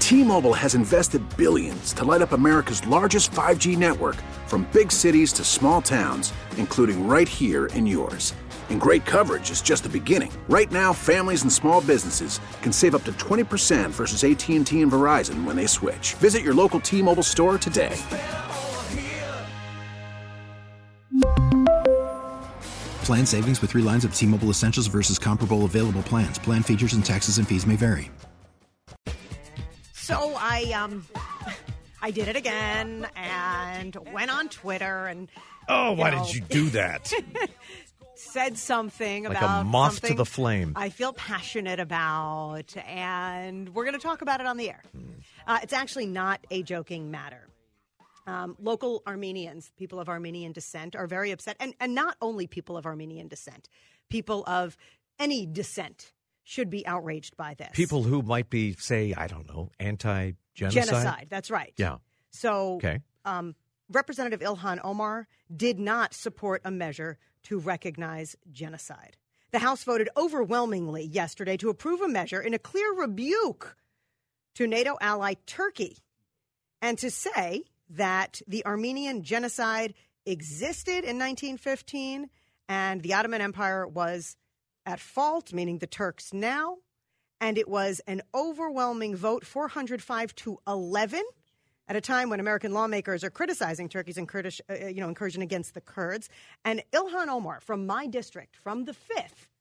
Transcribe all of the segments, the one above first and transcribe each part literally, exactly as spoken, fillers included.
T-Mobile has invested billions to light up America's largest five G network, from big cities to small towns, including right here in yours. And great coverage is just the beginning. Right now, families and small businesses can save up to twenty percent versus A T and T and Verizon when they switch. Visit your local T-Mobile store today. Plan savings with three lines of T-Mobile Essentials versus comparable available plans. Plan features and taxes and fees may vary. So I um, I did it again and went on Twitter and oh, why know, did you do that? said something like about a moth something to the flame. I feel passionate about, and we're going to talk about it on the air. Hmm. Uh, it's actually not a joking matter. Um, local Armenians, people of Armenian descent, are very upset, and and not only people of Armenian descent, people of any descent should be outraged by this. People who might be, say, I don't know, anti-genocide? Genocide, that's right. Yeah. So okay. um, Representative Ilhan Omar did not support a measure to recognize genocide. The House voted overwhelmingly yesterday to approve a measure in a clear rebuke to NATO ally Turkey and to say that the Armenian genocide existed in nineteen fifteen and the Ottoman Empire was at fault, meaning the Turks now, and it was an overwhelming vote, four hundred five to eleven, at a time when American lawmakers are criticizing Turkey's incursion, uh, you know, incursion against the Kurds. And Ilhan Omar, from my district, from the fifth,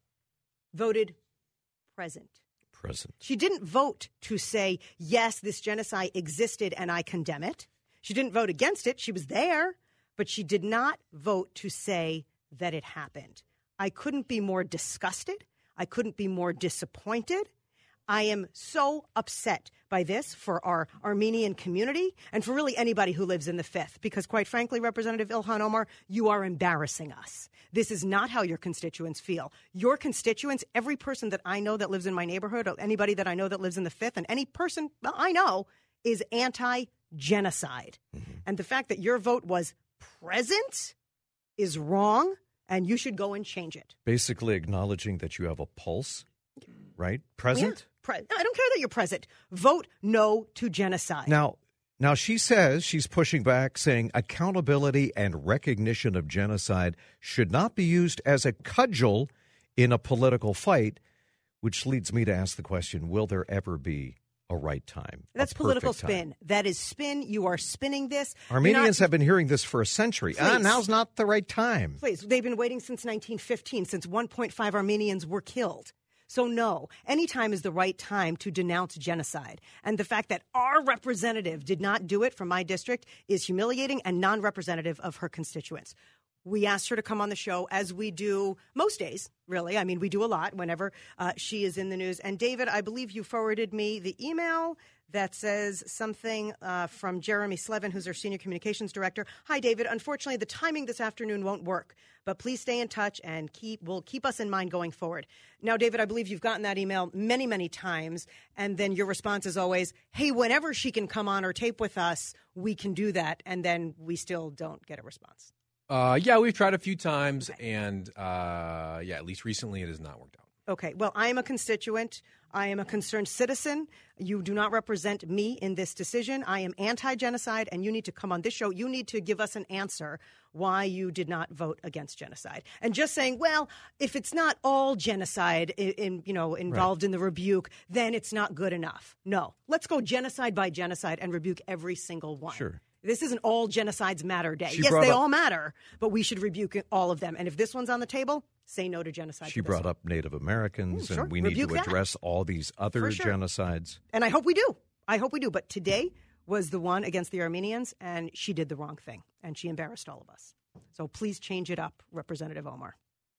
voted present. Present. She didn't vote to say, yes, this genocide existed and I condemn it. She didn't vote against it. She was there, but she did not vote to say that it happened. I couldn't be more disgusted. I couldn't be more disappointed. I am so upset by this for our Armenian community and for really anybody who lives in the fifth, because quite frankly, Representative Ilhan Omar, you are embarrassing us. This is not how your constituents feel. Your constituents, every person that I know that lives in my neighborhood, or anybody that I know that lives in the fifth, and any person I know is anti-genocide. Mm-hmm. And the fact that your vote was present is wrong, and you should go and change it. Basically acknowledging that you have a pulse, right? Present? Yeah. Pre- I don't care that you're present. Vote no to genocide. Now, now she says, she's pushing back, saying accountability and recognition of genocide should not be used as a cudgel in a political fight, which leads me to ask the question, will there ever be a right time? That's political spin. Time? That is spin. You are spinning this. Armenians not, have been hearing this for a century. Please, ah, now's not the right time. Please. They've been waiting since nineteen fifteen, since one point five Armenians were killed. So no, any time is the right time to denounce genocide. And the fact that our representative did not do it from my district is humiliating and non-representative of her constituents. We asked her to come on the show, as we do most days, really. I mean, we do a lot whenever uh, she is in the news. And David, I believe you forwarded me the email that says something uh, from Jeremy Slevin, who's our Senior Communications Director. Hi, David. Unfortunately, the timing this afternoon won't work, but please stay in touch and keep will keep us in mind going forward. Now, David, I believe you've gotten that email many, many times, and then your response is always, hey, whenever she can come on or tape with us, we can do that, and then we still don't get a response. Uh, yeah, we've tried a few times, okay. and uh, yeah, at least recently it has not worked out. Okay, well, I am a constituent. I am a concerned citizen. You do not represent me in this decision. I am anti-genocide, and you need to come on this show. You need to give us an answer why you did not vote against genocide. And just saying, well, if it's not all genocide in, in you know involved right. in the rebuke, then it's not good enough. No, let's go genocide by genocide and rebuke every single one. Sure. This isn't all genocides matter day. She yes, they up, all matter, but we should rebuke all of them. And if this one's on the table, say no to genocide. She brought one. up Native Americans, mm, sure. and we rebuke need to address that. all these other sure. genocides. And I hope we do. I hope we do. But today was the one against the Armenians, and she did the wrong thing, and she embarrassed all of us. So please change it up, Representative Omar.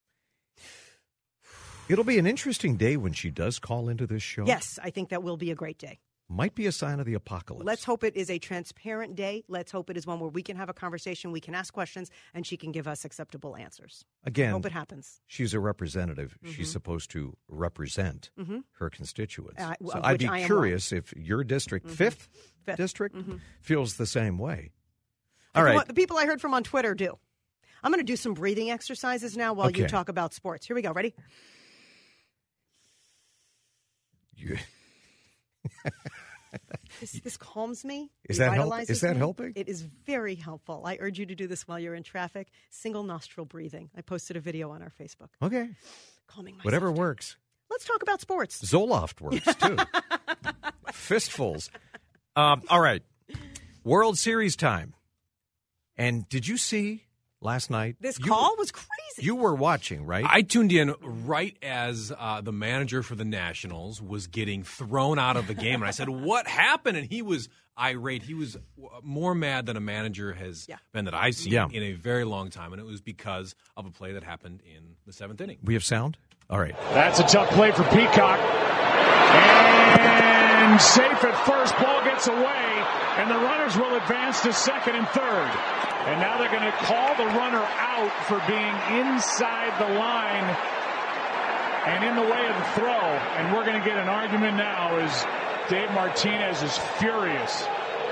It'll be an interesting day when she does call into this show. Yes, I think that will be a great day. Might be a sign of the apocalypse. Let's hope it is a transparent day. Let's hope it is one where we can have a conversation, we can ask questions, and she can give us acceptable answers. Again, I hope it happens. She's a representative. Mm-hmm. She's supposed to represent mm-hmm. her constituents. Uh, so I'd be curious if your district, mm-hmm. fifth, fifth district, mm-hmm. feels the same way. All right. What the people I heard from on Twitter do. I'm going to do some breathing exercises now while okay. you talk about sports. Here we go. Ready? You... This, this calms me. Is that help- revitalizes is that me. helping? It is very helpful. I urge you to do this while you're in traffic. Single nostril breathing. I posted a video on our Facebook. Okay. Calming myself Whatever down. works. Let's talk about sports. Zoloft works, too. Fistfuls. Um, all right. World Series time. And did you see last night? This you, call was crazy. You were watching, right? I tuned in right as uh, the manager for the Nationals was getting thrown out of the game. And I said, what happened? And he was irate. He was more mad than a manager has Yeah. been that I've seen Yeah. in a very long time. And it was because of a play that happened in the seventh inning. We have sound? All right. That's a tough play for Peacock. And safe at first. Ball gets away. And the runners will advance to second and third. And now they're going to call the runner out for being inside the line and in the way of the throw. And we're going to get an argument now as Dave Martinez is furious.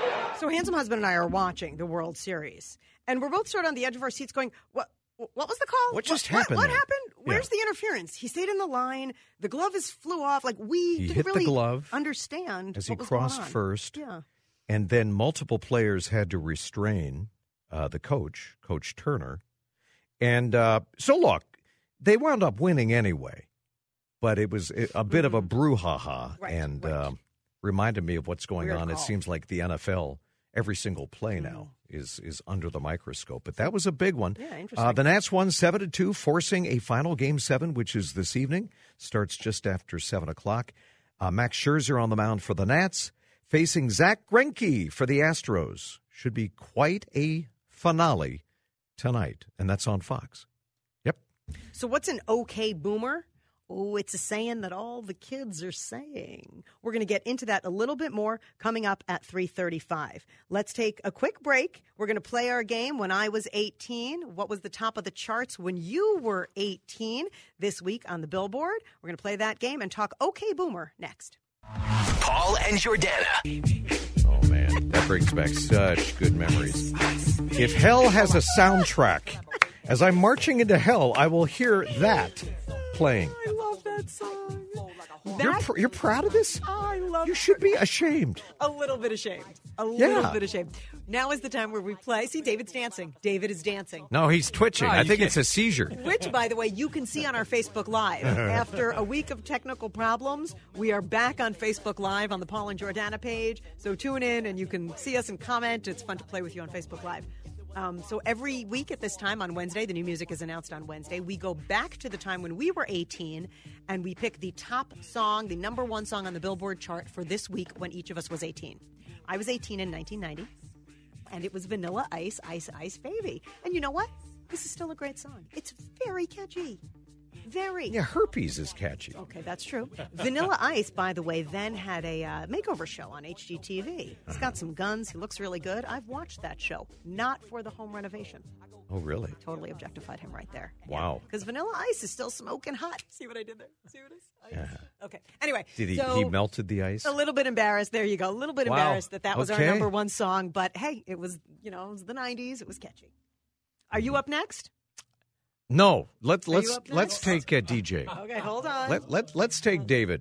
So Handsome Husband and I are watching the World Series. And we're both sort of on the edge of our seats going, what What was the call? What just what, happened What, what there? happened? Where's Yeah. the interference? He stayed in the line. The glove is flew off. Like, we He didn't hit the really glove understand as he what was going crossed on. first. Yeah. And then multiple players had to restrain uh, the coach, Coach Turner. And uh, so, look, they wound up winning anyway. But it was a bit of a brouhaha Right, and right. um, reminded me of what's going Weird on. It call. seems like the N F L, every single play now is is under the microscope. But that was a big one. Yeah, interesting. Uh, the Nats won seven to two, forcing a final game seven, which is this evening. Starts just after seven o'clock. Uh, Max Scherzer on the mound for the Nats, facing Zach Greinke for the Astros. Should be quite a finale tonight, and that's on Fox. Yep. So what's an okay boomer? Oh, it's a saying that all the kids are saying. We're going to get into that a little bit more coming up at three thirty-five. Let's take a quick break. We're going to play our game When I Was eighteen. What was the top of the charts when you were eighteen? This week on the Billboard. We're going to play that game and talk okay boomer next. Paul and Jordana. Oh, man, that brings back such good memories. If hell has a soundtrack, as I'm marching into hell, I will hear that playing. I love that song. You're, That, pr- you're proud of this? I love You should be ashamed. A little bit ashamed. A Yeah. little bit ashamed. Now is the time where we play. See, David's dancing. David is dancing. No, he's twitching. Oh, I you think can't- it's a seizure. Which, by the way, you can see on our Facebook Live. After a week of technical problems, we are back on Facebook Live on the Paul and Jordana page. So tune in and you can see us and comment. It's fun to play with you on Facebook Live. Um, so every week at this time on Wednesday, the new music is announced on Wednesday. We go back to the time when we were eighteen and we pick the top song, the number one song on the Billboard chart for this week when each of us was eighteen. I was eighteen in nineteen ninety. And it was Vanilla Ice, Ice, Ice Baby. And you know what? This is still a great song. It's very catchy. Very. Yeah, herpes is catchy. Okay, that's true. Vanilla Ice, by the way, then had a uh, makeover show on H G T V. He's got some guns. He looks really good. I've watched that show. Not for the home renovation. Oh, really? Totally objectified him right there. Wow. Because Vanilla Ice is still smoking hot. See what I did there? See what it is? Ice. Okay. Anyway. Did he, so, he melted the ice? a little bit embarrassed. There you go. A little bit Wow. embarrassed that that was Okay. our number one song. But hey, it was, you know, it was the nineties. It was catchy. Are you up next? No. Let, Are let's you up let's next? take uh, D J. Okay, hold on. Let, let, let's take David.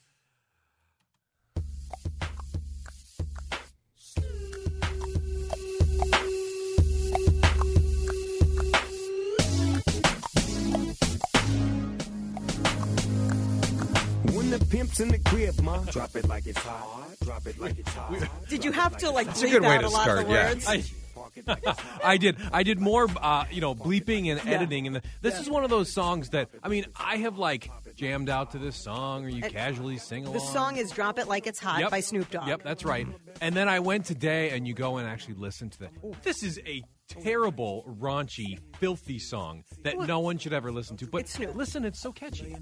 When the pimp's in the crib, ma, drop it like it's hot. Drop it like it's hot. Did you have to like a bleep good way out to a lot start, of the yeah. words? I, I did. I did more, uh, you know, bleeping and editing, and the, this is one of those songs that I mean, I have like jammed out to this song, or you And casually sing along. The song is "Drop It Like It's Hot" Yep. by Snoop Dogg. Yep, that's right. And then I went today, and you go and actually listen to that. This is a terrible, raunchy, filthy song that no one should ever listen to. But It's Snoop. listen, it's so catchy.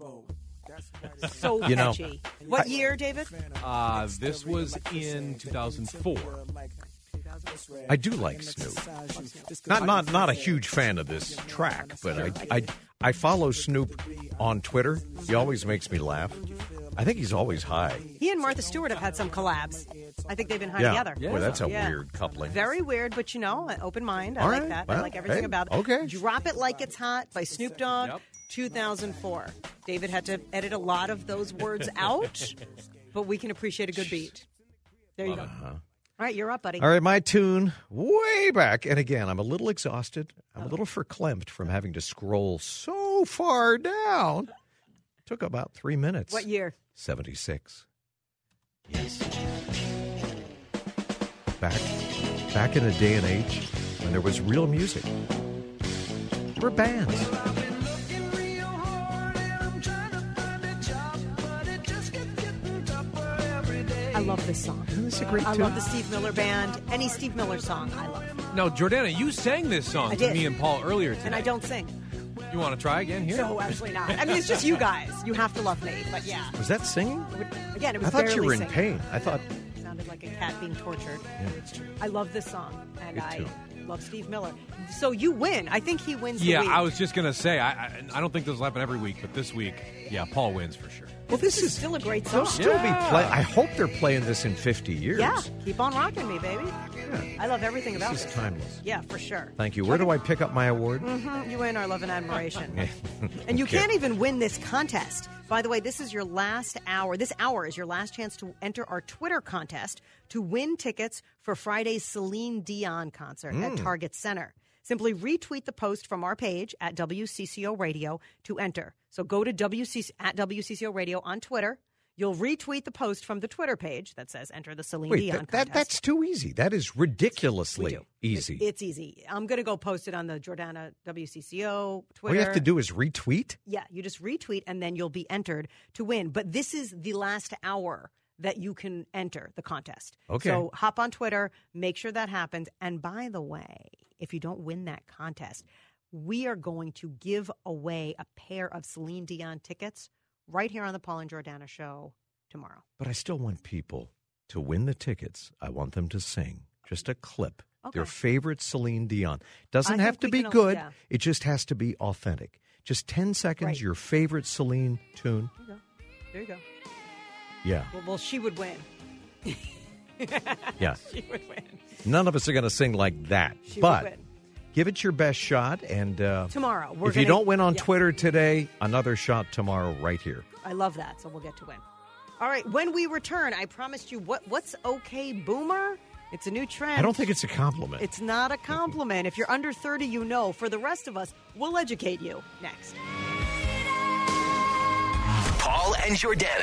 So You know, catchy. What year, David? Uh, this was in two thousand four. I do like Snoop. Not not not a huge fan of this track, but I I, I follow Snoop on Twitter. He always makes me laugh. I think he's always high. He and Martha Stewart have had some collabs. I think they've been high Yeah. together. Boy, that's a Yeah. weird coupling. Very weird, but you know, an open mind. I All like right. that. I Well, like everything hey, about it. okay. Drop It Like It's Hot by Snoop Dogg, Yep. two thousand four. David had to edit a lot of those words out, but we can appreciate a good beat. There you Love go. it. All right, you're up, buddy. All right, my tune way back. And again, I'm a little exhausted. I'm Oh. a little verklempt from having to scroll so far down. Took about three minutes. What year? seventy-six. Yes. Back, back in a day and age when there was real music. There were bands. I love this song. Isn't this a great I tune? love the Steve Miller Band. Any Steve Miller song, I love. Now, Jordana, you sang this song I to did. me and Paul earlier today. And I don't sing. You want to try again here? So absolutely not. I mean, it's just you guys. You have to love me. But yeah. Was that singing? Again, it was I thought you barely were in singing. pain. I thought, Sounded like a cat being tortured. yeah, it's true. I love this song, and Me I too. love Steve Miller. So you win. I think he wins. Yeah, the week. I was just going to say, I, I I don't think this will happen every week, but this week, yeah, Paul wins for sure. Well, this, This is is still a great They'll song. still Yeah. be play. I hope they're playing this in fifty years. Yeah, keep on rocking me, baby. Yeah. I love everything about This is this. timeless. Yeah, for sure. Thank you. Where do I pick up my award? Mhm, You win our love and admiration. And you Okay. can't even win this contest. By the way, this is your last hour. This hour is your last chance to enter our Twitter contest to win tickets for Friday's Celine Dion concert at Target Center. Simply retweet the post from our page at W C C O Radio to enter. So go to W C C at W C C O Radio on Twitter. You'll retweet the post from the Twitter page that says enter the Celine Wait, Dion that, contest. that, that's too easy. That is ridiculously We do. easy. It- it's easy. I'm going to go post it on the Jordana W C C O All Twitter. you have to do is retweet. Yeah, you just retweet and then you'll be entered to win. But this is the last hour that you can enter the contest. Okay. So hop on Twitter, make sure that happens. And by the way, if you don't win that contest, we are going to give away a pair of Celine Dion tickets right here on the Paul and Jordana Show tomorrow. But I still want people to win the tickets. I want them to sing just a clip. Their Okay. favorite Celine Dion. Doesn't I have think to we be can al- good. yeah. It just has to be authentic. Just ten seconds, Right. your favorite Celine tune. There you go. There you go. Yeah, Well, well she would win. yeah. She would win. None of us are going to sing like that. She but would win. give it your best shot. And uh, Tomorrow. We're if you gonna- don't win on yeah. Twitter today, another shot tomorrow right here. I love that, so we'll get to win. All right, when we return, I promised you what what's okay, Boomer? It's a new trend. I don't think it's a compliment. It's not a compliment. If you're under thirty, you know. For the rest of us, we'll educate you next. Paul and Jordana.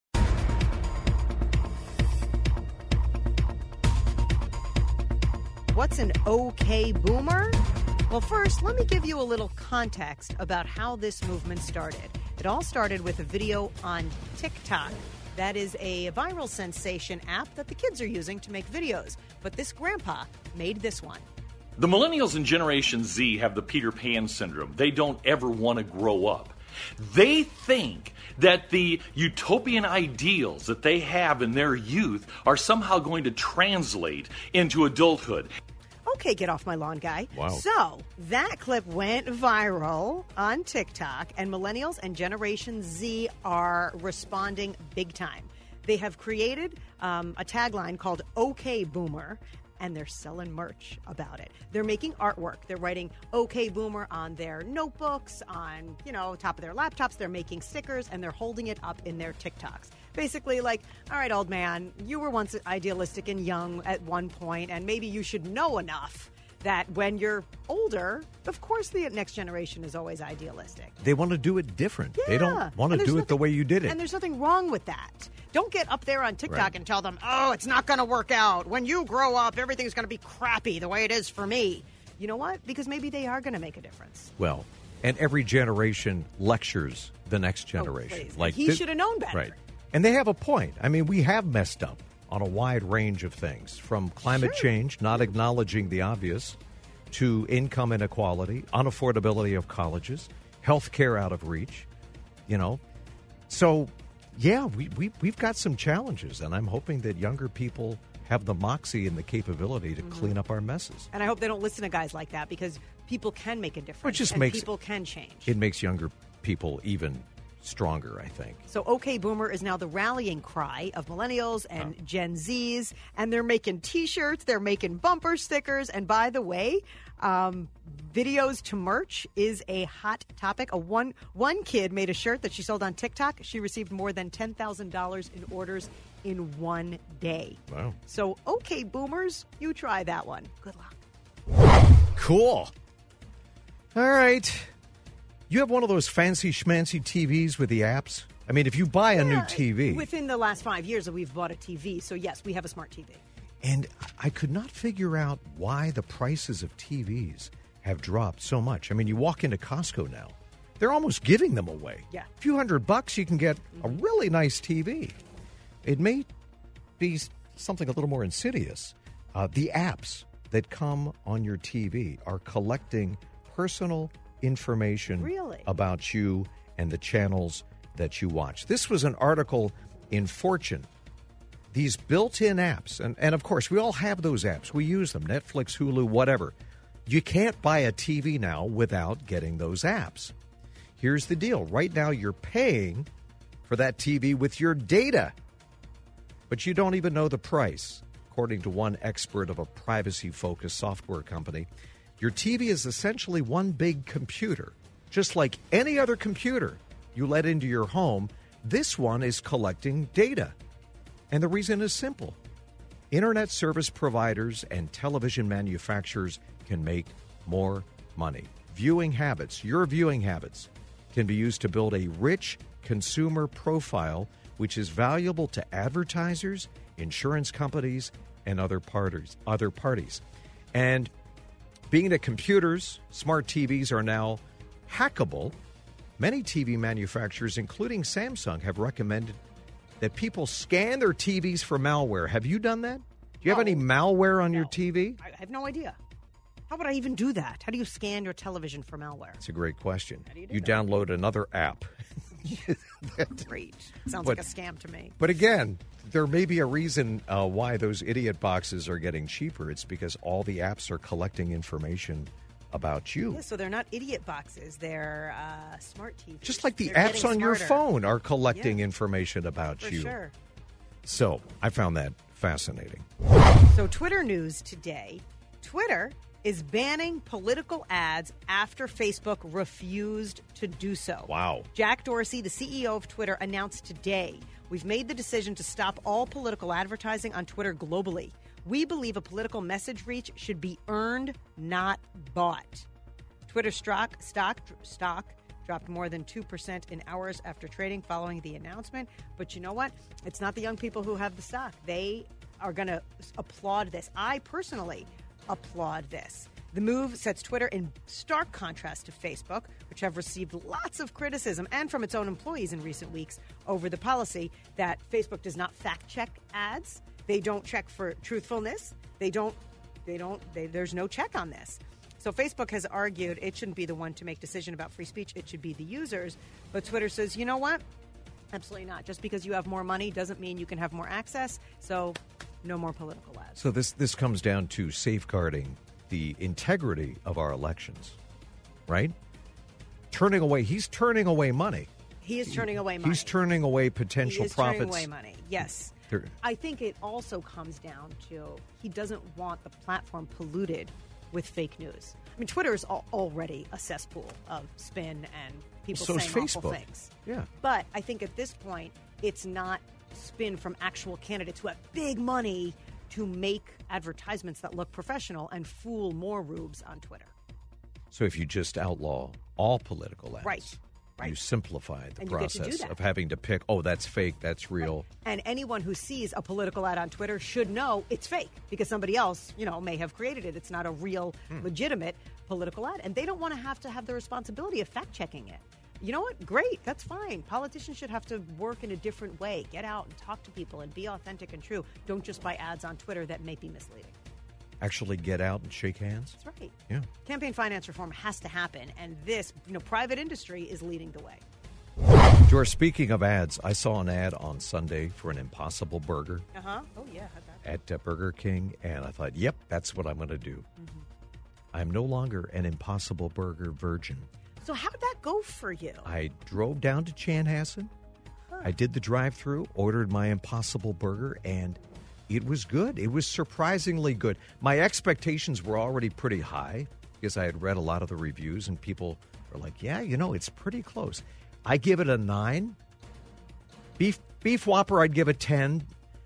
What's an okay boomer? Well, first, let me give you a little context about how this movement started. It all started with a video on TikTok. That is a viral sensation app that the kids are using to make videos. But this grandpa made this one. The millennials and Generation Z have the Peter Pan syndrome. They don't ever want to grow up. They think that the utopian ideals that they have in their youth are somehow going to translate into adulthood. Okay, get off my lawn, guy. Wow. So that clip went viral on TikTok, and millennials and Generation Z are responding big time. They have created um, a tagline called OK Boomer, and they're selling merch about it. They're making artwork. They're writing OK Boomer on their notebooks, on, you know, top of their laptops. They're making stickers, and they're holding it up in their TikToks. Basically like, all right, old man, you were once idealistic and young at one point, and maybe you should know enough that when you're older, of course the next generation is always idealistic. They want to do it different. They Yeah. don't want And to there's do it the nothing- way you did it. And there's nothing wrong with that. Don't get up there on TikTok Right. and tell them, oh, it's not going to work out. When you grow up, everything's going to be crappy the way it is for me. You know what? Because maybe they are going to make a difference. Well, and every generation lectures the next generation. please. He thi- should have known better. Right. And they have a point. I mean, we have messed up on a wide range of things, from climate Sure. change, not acknowledging the obvious, to income inequality, unaffordability of colleges, health care out of reach, you know. So, yeah, we, we, we've got some challenges, and I'm hoping that younger people have the moxie and the capability to Mm-hmm. clean up our messes. And I hope they don't listen to guys like that, because people can make a difference. Well, it just and makes- people can change. It makes younger people even stronger, I think. So OK Boomer is now the rallying cry of millennials and Gen Zs, and they're making T-shirts, they're making bumper stickers, and by the way, um, videos to merch is a hot topic. A one one kid made a shirt that she sold on TikTok. She received more than ten thousand dollars in orders in one day. Wow. So, okay, boomers, you try that one. Good luck. Cool. All right. You have one of those fancy schmancy T Vs with the apps? I mean, if you buy a Yeah, new T V. Within the last five years, we've bought a T V. So, yes, we have a smart T V. And I could not figure out why the prices of T Vs have dropped so much. I mean, you walk into Costco now, they're almost giving them away. Yeah. A few hundred bucks, you can get mm-hmm. a really nice T V. It may be something a little more insidious. Uh, the apps that come on your T V are collecting personal information Really? about you and the channels that you watch. This was an article in Fortune. These built-in apps, and, and of course, we all have those apps. We use them, Netflix, Hulu, whatever. You can't buy a T V now without getting those apps. Here's the deal. Right now, you're paying for that T V with your data, but you don't even know the price. According to one expert of a privacy-focused software company, your T V is essentially one big computer. Just like any other computer you let into your home, this one is collecting data. And the reason is simple. Internet service providers and television manufacturers can make more money. Viewing habits, your viewing habits, can be used to build a rich consumer profile, which is valuable to advertisers, insurance companies, and other parties. Other parties. And being that computers, smart T Vs are now hackable, many T V manufacturers, including Samsung, have recommended that people scan their T Vs for malware. Have you done that? Do you No. have any malware on No. your T V? I have no idea. How would I even do that? How do you scan your television for malware? That's a great question. How do you do You that? download another app. Great. Sounds But- like a scam to me. But again, there may be a reason uh, why those idiot boxes are getting cheaper. It's because all the apps are collecting information about you. Yeah, so they're not idiot boxes. They're uh, smart T Vs. Just like the They're apps getting on your smarter. phone are collecting Yeah. information about For you. sure. So I found that fascinating. So Twitter news today. Twitter is banning political ads after Facebook refused to do so. Wow. Jack Dorsey, the C E O of Twitter, announced today, we've made the decision to stop all political advertising on Twitter globally. We believe a political message reach should be earned, not bought. Twitter stock, stock, stock dropped more than two percent in hours after trading following the announcement. But you know what? It's not the young people who have the stock. They are going to applaud this. I personally applaud this. The move sets Twitter in stark contrast to Facebook, which have received lots of criticism and from its own employees in recent weeks over the policy that Facebook does not fact-check ads. They don't check for truthfulness. They don't, they don't, they, there's no check on this. So Facebook has argued it shouldn't be the one to make decision about free speech. It should be the users. But Twitter says, you know what? Absolutely not. Just because you have more money doesn't mean you can have more access. So no more political ads. So this this comes down to safeguarding the integrity of our elections, right? Turning away, he's turning away money. He is turning away money. He's turning away potential he is profits. turning away money. Yes. There- I think it also comes down to he doesn't want the platform polluted with fake news. I mean, Twitter is al- already a cesspool of spin and people So is saying awful Facebook. things. Yeah. But I think at this point, it's not spin from actual candidates who have big money to make advertisements that look professional and fool more rubes on Twitter. So if you just outlaw all political ads, Right. Right. you simplify the And you get to do process that. of having to pick, oh, that's fake, that's real. And anyone who sees a political ad on Twitter should know it's fake because somebody else, you know, may have created it. It's not a real, Hmm. legitimate political ad. And they don't want to have to have the responsibility of fact-checking it. You know what? Great. That's fine. Politicians should have to work in a different way. Get out and talk to people and be authentic and true. Don't just buy ads on Twitter that may be misleading. Actually get out and shake hands. That's right. Yeah. Campaign finance reform has to happen. And this, you know, private industry is leading the way. George, speaking of ads, I saw an ad on Sunday for an Impossible Burger Uh-huh. Oh, yeah. How'd that go? at uh, Burger King, and I thought, yep, that's what I'm going to do. Mm-hmm. I'm no longer an Impossible Burger virgin. So how'd that go for you? I drove down to Chanhassen. I did the drive-through, ordered my Impossible Burger, and it was good. It was surprisingly good. My expectations were already pretty high because I had read a lot of the reviews, and people were like, yeah, you know, it's pretty close. I give it a nine. Beef beef Whopper, I'd give a ten.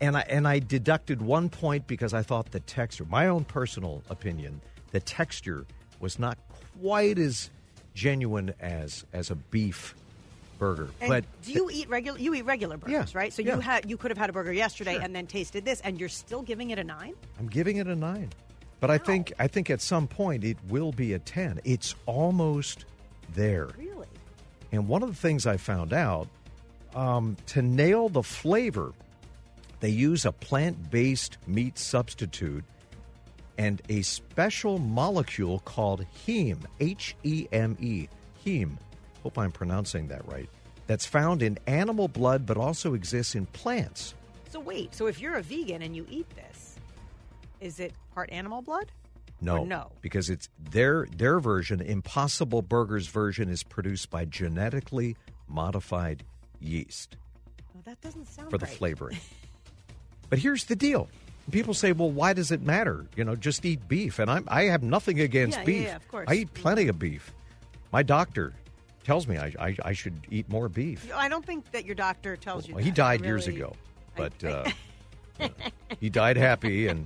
and I and I deducted one point because I thought the texture, my own personal opinion, the texture was not quite as genuine as as a beef burger. And but do you eat regular? You eat regular burgers, Yeah, right? So yeah. you had you could have had a burger yesterday Sure. and then tasted this, and you're still giving it a nine. I'm giving it a nine. But I think I think at some point it will be a ten. It's almost there. Really? And one of the things I found out, um, to nail the flavor, they use a plant-based meat substitute and a special molecule called heme, H E M E, heme. Hope I'm pronouncing that right. That's found in animal blood but also exists in plants. So wait, so if you're a vegan and you eat this, is it part animal blood? No, Or no. because it's their their version. Impossible Burger's version is produced by genetically modified yeast Well, that doesn't sound for the right. flavoring. But here's the deal: people say, "Well, why does it matter? You know, just eat beef." And I'm I have nothing against Yeah, yeah, beef. yeah, of course. I eat plenty of beef. My doctor tells me I I, I should eat more beef. I don't think that your doctor tells you. Well, he that. died I years really- ago, I- but I- uh, you know, he died happy and.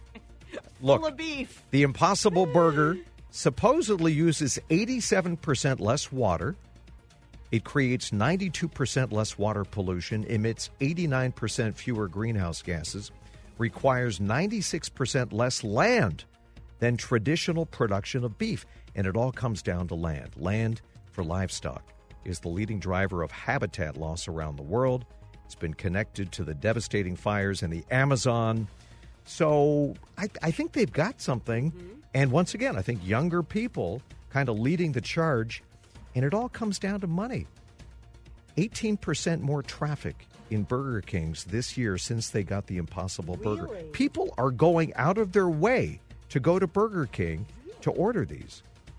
Look, Full of beef. the Impossible Burger supposedly uses eighty-seven percent less water. It creates ninety-two percent less water pollution, emits eighty-nine percent fewer greenhouse gases, requires ninety-six percent less land than traditional production of beef. And it all comes down to land. Land for livestock is the leading driver of habitat loss around the world. It's been connected to the devastating fires in the Amazon. So I, I think they've got something. Mm-hmm. And once again, I think younger people kind of leading the charge. And it all comes down to money. eighteen percent more traffic in Burger Kings this year since they got the Impossible Burger. Really? People are going out of their way to go to Burger King to order these.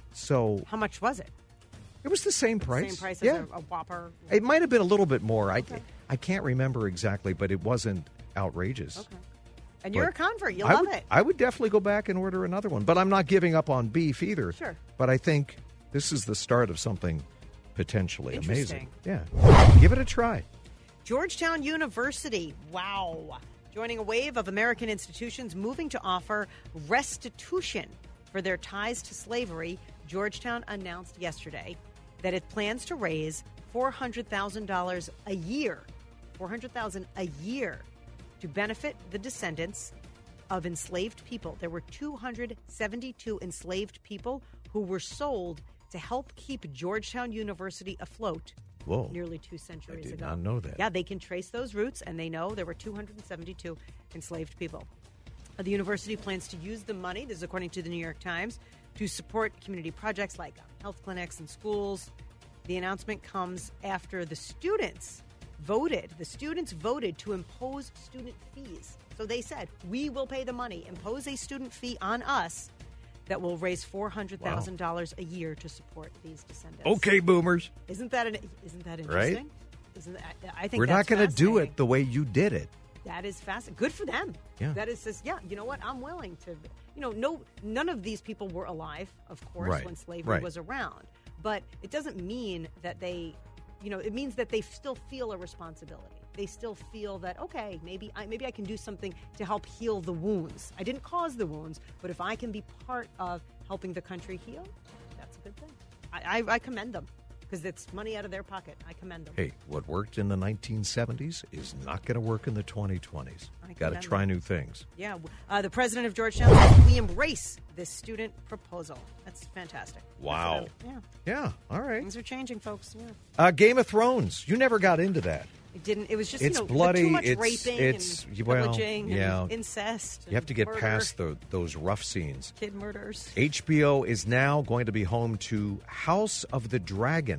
So How much was it? it was the same price. Same price yeah. as a, a Whopper? It might have been a little bit more. Okay. I, I can't remember exactly, but it wasn't outrageous. Okay. And you're But a convert. You'll I love would, it. I would definitely go back and order another one. But I'm not giving up on beef either. Sure. But I think this is the start of something potentially amazing. Interesting. Yeah. Give it a try. Georgetown University. Wow. Joining a wave of American institutions moving to offer restitution for their ties to slavery, Georgetown announced yesterday that it plans to raise four hundred thousand dollars a year, four hundred thousand dollars a year to benefit the descendants of enslaved people. There were two hundred seventy-two enslaved people who were sold to help keep Georgetown University afloat Whoa. nearly two centuries I did ago. not know that. Yeah, they can trace those roots, and they know there were two hundred seventy-two enslaved people. Uh, The university plans to use the money, this is according to the New York Times, to support community projects like um, health clinics and schools. The announcement comes after the students voted. The students voted to impose student fees. So they said, we will pay the money, impose a student fee on us that will raise four hundred thousand dollars a year to support these descendants. Okay, boomers. Isn't that an, isn't that Right? interesting? Isn't that, I think We're not that's going to do fascinating. it the way you did it. That is fascinating. Good for them. Yeah. That is just, yeah, you know what? I'm willing to, you know, no, none of these people were alive, of course, Right. when slavery Right. was around. But it doesn't mean that they, you know, it means that they still feel a responsibility. They still feel that, okay, maybe I, maybe I can do something to help heal the wounds. I didn't cause the wounds, but if I can be part of helping the country heal, that's a good thing. I, I, I commend them because it's money out of their pocket. I commend them. Hey, what worked in the nineteen seventies is not going to work in the twenty twenties. I Got to commend try them. new things. Yeah, uh, the president of Georgetown said, we embrace this student proposal. That's fantastic. Wow. Good for them. Yeah, all Yeah, right. things are changing, folks. Yeah, Uh, Game of Thrones. You never got into that. it didn't. It was just It's you know bloody, too much it's- raping it's- and well, pillaging yeah. and incest. You have to get murder, past the, those rough scenes. kid murders. H B O is now going to be home to House of the Dragon.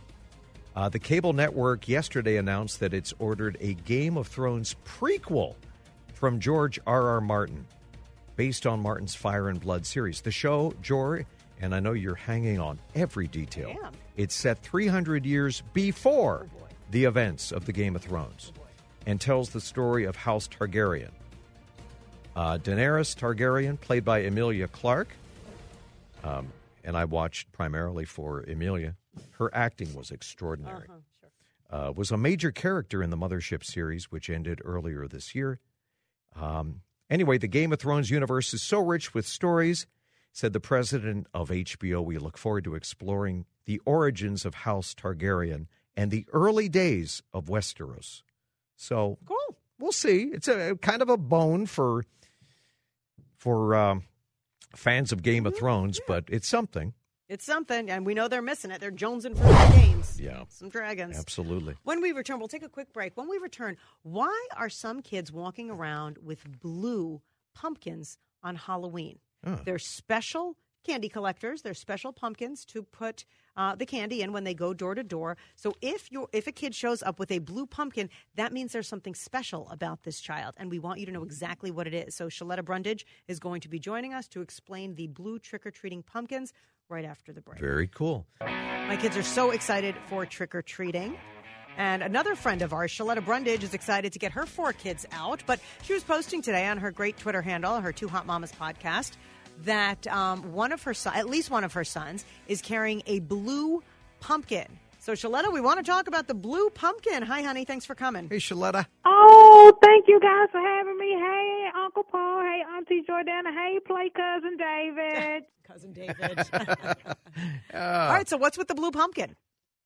Uh, the cable network yesterday announced that it's ordered a Game of Thrones prequel from George R R. Martin, based on Martin's Fire and Blood series. The show, George, and I know you're hanging on every detail. I am. It's set three hundred years before Oh, boy. the events of the Game of Thrones, and tells the story of House Targaryen. Uh, Daenerys Targaryen, played by Emilia Clarke, um, and I watched primarily for Emilia. Her acting was extraordinary. Uh-huh, sure. Uh, was a major character in the Mothership series, which ended earlier this year. Um, anyway, the Game of Thrones universe is so rich with stories, said the president of H B O. We look forward to exploring the origins of House Targaryen and the early days of Westeros. So cool. We'll see. It's a kind of a bone for for um, fans of Game of Thrones, yeah. but it's something. It's something, and we know they're missing it. They're jonesing for the games. Yeah. Some dragons. Absolutely. When we return, we'll take a quick break. When we return, why are some kids walking around with blue pumpkins on Halloween? Oh. They're special candy collectors. They're special pumpkins to put uh, the candy in when they go door to door. So if you if a kid shows up with a blue pumpkin, that means there's something special about this child, and we want you to know exactly what it is. So Shaletta Brundage is going to be joining us to explain the blue trick-or-treating pumpkins right after the break. Very cool. My kids are so excited for trick-or-treating. And another friend of ours, Shaletta Brundage, is excited to get her four kids out. But she was posting today on her great Twitter handle, her Two Hot Mamas podcast, that um, one of her son, at least one of her sons, is carrying a blue pumpkin. So, Shaletta, we want to talk about the blue pumpkin. Hi, honey. Thanks for coming. Hey, Shaletta. Oh, thank you guys for having me. Hey, Uncle Paul. Hey, Auntie Jordana. Hey, play Cousin David. Cousin David. uh. All right, so what's with the blue pumpkin?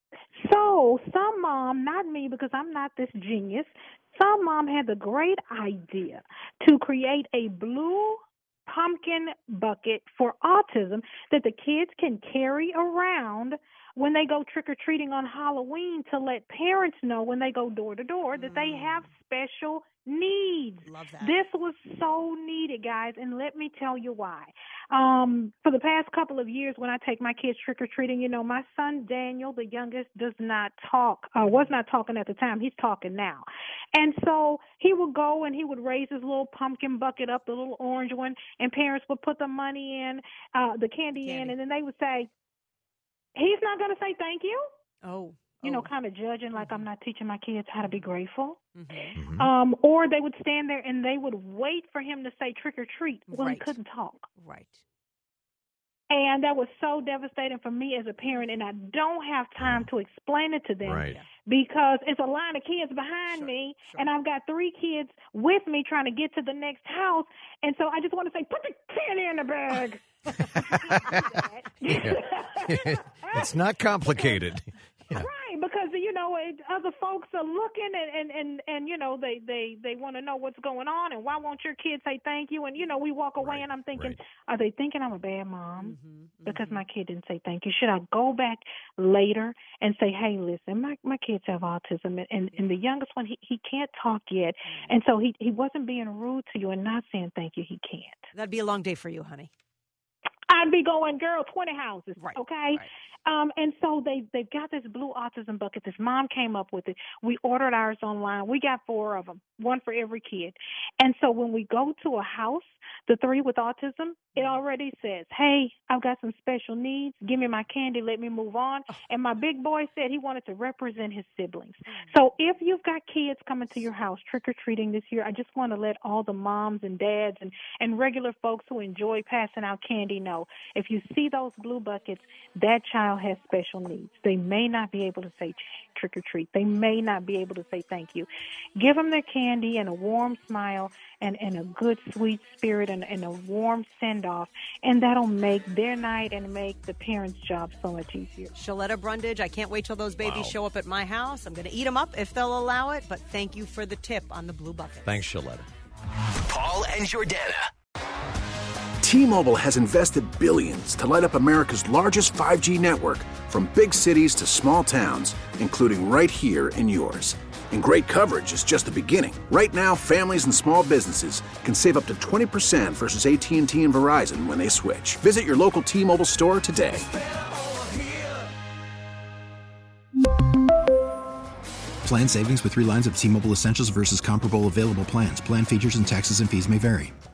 So, some mom, not me because I'm not this genius, some mom had the great idea to create a blue pumpkin bucket for autism that the kids can carry around when they go trick-or-treating on Halloween to let parents know when they go door to door that mm. they have special needs. Love that. This was so needed, guys, and let me tell you why. Um, for the past couple of years when I take my kids trick-or-treating, you know, my son Daniel, the youngest, does not talk, uh, was not talking at the time. He's talking now. And so he would go and he would raise his little pumpkin bucket up, the little orange one, and parents would put the money in, uh, the candy, candy in, and then they would say, he's not going to say thank you. Oh. You oh. know, kind of judging like I'm not teaching my kids how to be grateful. Mm-hmm. Mm-hmm. Um, or they would stand there and they would wait for him to say trick or treat when right. he couldn't talk. Right. And that was so devastating for me as a parent, and I don't have time to explain it to them right. because it's a line of kids behind sure. me, sure. and I've got three kids with me trying to get to the next house. And so I just want to say, put the candy in the bag. yeah. It's not complicated. Yeah. Right, because, you know, it, other folks are looking and, and, and, and you know, they, they, they want to know what's going on and why won't your kids say thank you? And, you know, we walk away right, and I'm thinking, right. are they thinking I'm a bad mom mm-hmm, because mm-hmm. my kid didn't say thank you? Should I go back later and say, hey, listen, my, my kids have autism and, and, and the youngest one, he, he can't talk yet. Mm-hmm. And so he, he wasn't being rude to you and not saying thank you. He can't. That'd be a long day for you, honey. I'd be going, girl, twenty houses, right, okay? Right. Um, and so they, they've got this blue autism bucket. This mom came up with it. We ordered ours online. We got four of them, one for every kid. And so when we go to a house, the three with autism, it already says, hey, I've got some special needs. Give me my candy. Let me move on. And my big boy said he wanted to represent his siblings. So if you've got kids coming to your house trick-or-treating this year, I just want to let all the moms and dads and, and regular folks who enjoy passing out candy know, if you see those blue buckets, that child has special needs. They may not be able to say trick-or-treat. They may not be able to say thank you. Give them their candy and a warm smile and, and a good, sweet spirit and, and a warm send-off, and that'll make their night and make the parents' job so much easier. Shaletta Brundage, I can't wait till those babies wow. show up at my house. I'm going to eat them up if they'll allow it, but thank you for the tip on the blue bucket. Thanks, Shaletta. Paul and Jordana. T-Mobile has invested billions to light up America's largest five G network, from big cities to small towns, including right here in yours. And great coverage is just the beginning. Right now, families and small businesses can save up to twenty percent versus A T and T and Verizon when they switch. Visit your local T-Mobile store today. Plan savings with three lines of T-Mobile Essentials versus comparable available plans. Plan features and taxes and fees may vary.